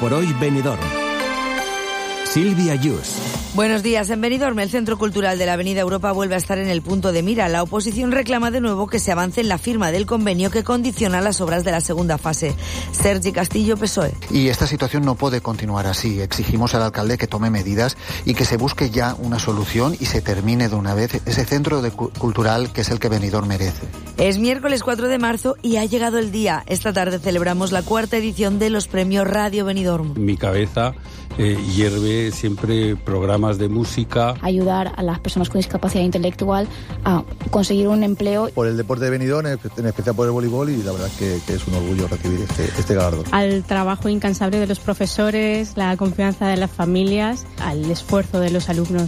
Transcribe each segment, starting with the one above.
por hoy Benidorm. Silvia Yus. Buenos días. En Benidorm, el Centro Cultural de la Avenida Europa vuelve a estar en el punto de mira. La oposición reclama de nuevo que se avance en la firma del convenio que condiciona las obras de la segunda fase. Sergi Castillo, PSOE. Y esta situación no puede continuar así. Exigimos al alcalde que tome medidas y que se busque ya una solución y se termine de una vez ese centro cultural que es el que Benidorm merece. Es miércoles 4 de marzo y ha llegado el día. Esta tarde celebramos la 4ª edición de los premios Radio Benidorm. Mi cabeza hierve siempre programas de música. Ayudar a las personas con discapacidad intelectual a conseguir un empleo. Por el deporte de Benidorm, en especial por el voleibol, y la verdad que es un orgullo recibir este galardón. Al trabajo incansable de los profesores, la confianza de las familias, al esfuerzo de los alumnos.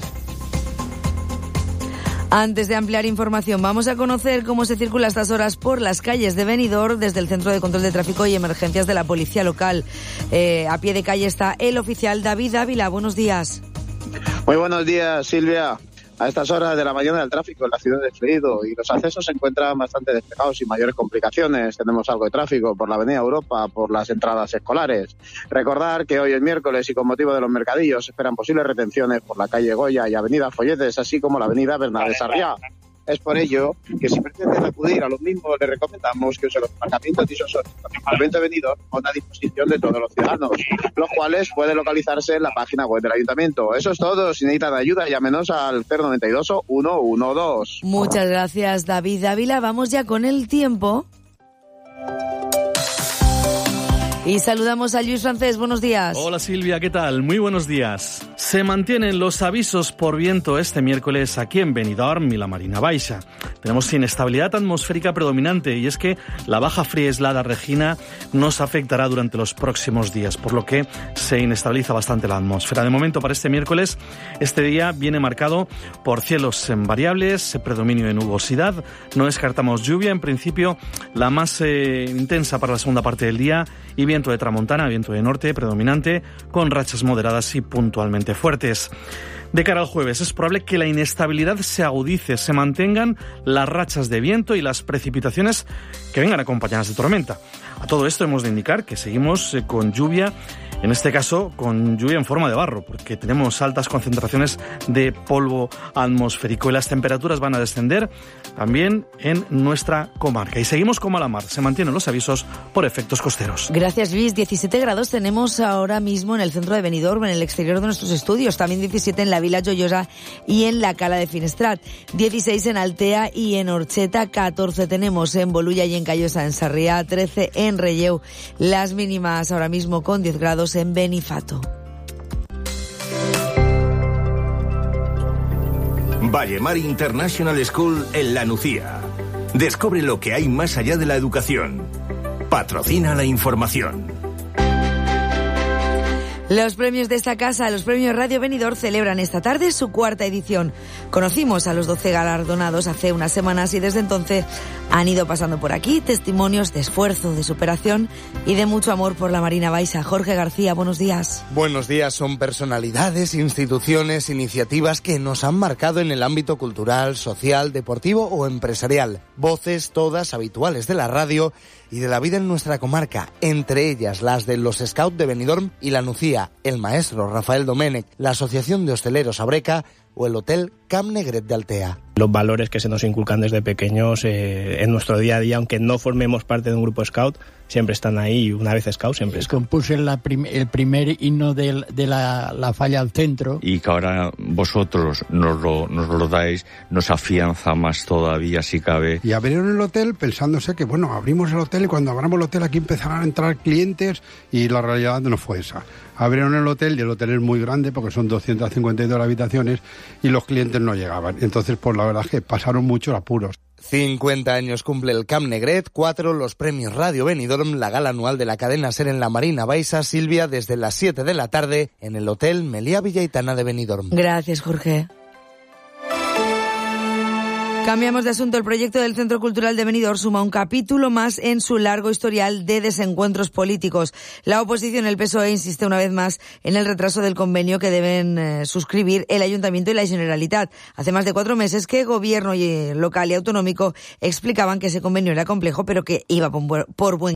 Antes de ampliar información, vamos a conocer cómo se circula a estas horas por las calles de Benidorm desde el Centro de Control de Tráfico y Emergencias de la Policía Local. A pie de calle está el oficial David Ávila. Buenos días. Muy buenos días, Silvia. A estas horas de la mañana el tráfico en la ciudad es fluido y los accesos se encuentran bastante despejados sin mayores complicaciones. Tenemos algo de tráfico por la Avenida Europa, por las entradas escolares. Recordar que hoy es miércoles y con motivo de los mercadillos se esperan posibles retenciones por la calle Goya y Avenida Folletes, así como la Avenida Bernabé Sarriá. Es por ello que si pretenden acudir a los mismos, les recomendamos que usen los aparcamientos disuasorios del de Benidorm con a disposición de todos los ciudadanos, los cuales pueden localizarse en la página web del Ayuntamiento. Eso es todo. Si necesitan ayuda, llámenos al 092 112. Muchas gracias, David Ávila. Vamos ya con el tiempo. Y saludamos a Luis Francés. Buenos días. Hola Silvia, ¿qué tal? Muy buenos días. Se mantienen los avisos por viento este miércoles aquí en Benidorm y la Marina Baixa. Tenemos inestabilidad atmosférica predominante y es que la baja fría aislada Regina nos afectará durante los próximos días, por lo que se inestabiliza bastante la atmósfera. De momento, para este miércoles, este día viene marcado por cielos variables, predominio de nubosidad. No descartamos lluvia, en principio la más intensa para la segunda parte del día, y viento de tramontana, viento de norte predominante, con rachas moderadas y puntualmente fuertes. De cara al jueves, es probable que la inestabilidad se agudice, se mantengan las rachas de viento y las precipitaciones que vengan acompañadas de tormenta. A todo esto hemos de indicar que seguimos con lluvia, en este caso con lluvia en forma de barro, porque tenemos altas concentraciones de polvo atmosférico y las temperaturas van a descender también en nuestra comarca. Y seguimos con mala mar, se mantienen los avisos por efectos costeros. Gracias, Luis. 17 grados tenemos ahora mismo en el centro de Benidorm, en el exterior de nuestros estudios. También 17 en la Vila Joiosa y en la Cala de Finestrat. 16 en Altea y en Orcheta. 14 tenemos en Bolulla y en Callosa, en Sarriá. 13 en Relleu. Las mínimas ahora mismo con 10 grados en Benifato. Vallemar International School en La Nucía. Descubre lo que hay más allá de la educación. Patrocina la información. Los premios de esta casa, los premios Radio Benidorm, celebran esta tarde su 4ª edición. Conocimos a los 12 galardonados hace unas semanas y desde entonces han ido pasando por aquí testimonios de esfuerzo, de superación y de mucho amor por la Marina Baixa. Jorge García, buenos días. Buenos días. Son personalidades, instituciones, iniciativas que nos han marcado en el ámbito cultural, social, deportivo o empresarial. Voces todas habituales de la radio y de la vida en nuestra comarca, entre ellas las de los Scouts de Benidorm y La Nucía, el maestro Rafael Domènech, la Asociación de Hosteleros Abreca o el Hotel Camp Negret de Altea. Los valores que se nos inculcan desde pequeños en nuestro día a día, aunque no formemos parte de un grupo scout, siempre están ahí, y una vez scout, siempre scout. Compuse el primer himno de la falla al centro. Y que ahora vosotros nos lo dais, nos afianza más todavía, si cabe. Y abrieron el hotel pensándose que, bueno, abrimos el hotel y cuando abramos el hotel aquí empezarán a entrar clientes, y la realidad no fue esa. Abrieron el hotel y el hotel es muy grande porque son 252 habitaciones y los clientes no llegaban. Entonces, pues la verdad es que pasaron muchos apuros. 50 años cumple el Camp Negret, 4 los premios Radio Benidorm, la gala anual de la cadena SER en la Marina Baixa, Silvia, desde las 7 de la tarde en el Hotel Meliá Villaitana de Benidorm. Gracias, Jorge. Cambiamos de asunto. El proyecto del Centro Cultural de Benidorm suma un capítulo más en su largo historial de desencuentros políticos. La oposición, el PSOE, insiste una vez más en el retraso del convenio que deben suscribir el Ayuntamiento y la Generalitat. Hace más de 4 meses que Gobierno local y autonómico explicaban que ese convenio era complejo, pero que iba por buen